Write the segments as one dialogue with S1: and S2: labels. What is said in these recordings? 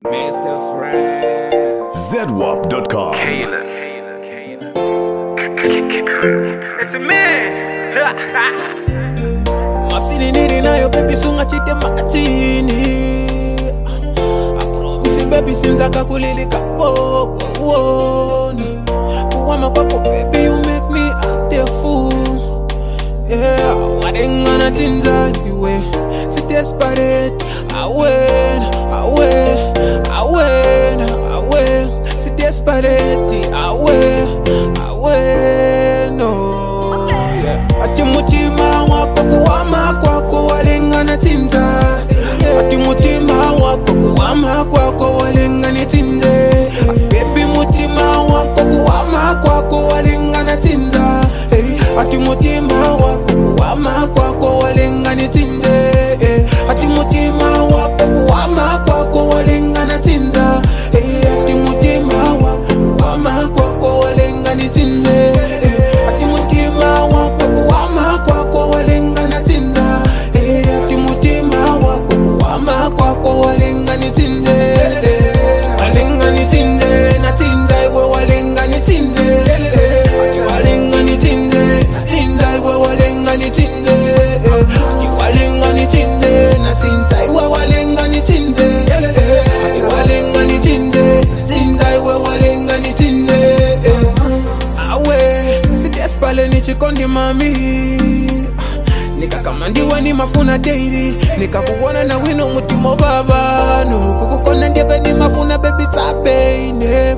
S1: Mr. Friend.
S2: ZWAP.com.
S1: It's a man.
S3: Mafini niri nayo baby sunga chite makachini. I promise baby sinza kakulilika kuwama kwako baby you make me act a fool. Yeah, wadengana tinza iwe si desperate. I win, si desperate. I win, no. Yeah. Ati mutima wako kuwama kwako walengana tinza. Ati mutima wako kuwama kwako walengana tinza. Baby mutima wako kuwama kwako walengana tinza. Ati mutima wako kuwama kwako walengana tinza. Ati mutima wako kuwama kwako walengana tinza. Ati mutima wako kuwama kwako walengana tinza. Ati mutima wako kuwama kwako walengana tinza. Ati mutima wako kuwama kwako walengana tinza. Walengana tinza na tinza iwe walengana tinza. Ati walengana tinza na tinza iwe walengana tinza. Ati walengana tinza na tinza iwe walengana tinza. Ati walengana tinza na tinza iwe walengana tinza. Awe si despale ni chikondi mami. Nikakamandiwa ni mafuna daily. Nikakuona na wino mutimo baba. No kukukona ndiye ni mafuna baby tapeine.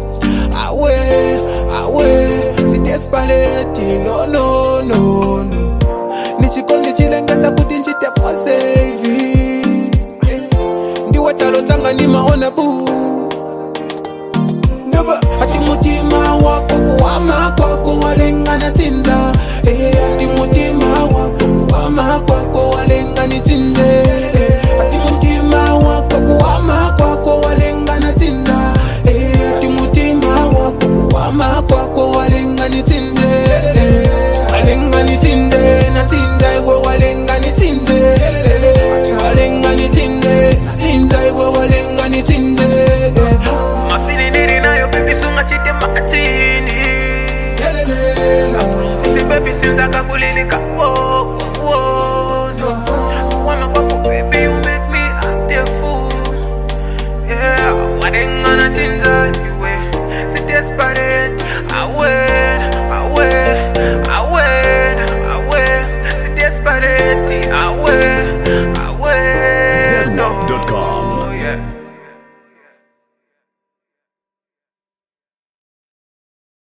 S3: Awe si desperate. No nichikondi chilengeza kuti nchite for save. Ndiwa chalo tanga ni maona boo. Ati mutima wako kuwama kwako walengana tinza. Ati mutima wako kuwama kwako walengana tinza. Ati mutima wako kuwama kwako walengana tinza. Ati mutima wako kuwama kwako walengana tinza. Walengana tinza na tinza iwe walengana tinza. Ati walengana tinza na tinza iwe walengana tinza.
S1: Mafini niri nayo baby sunga chite makachini. Si baby sinza kakulilika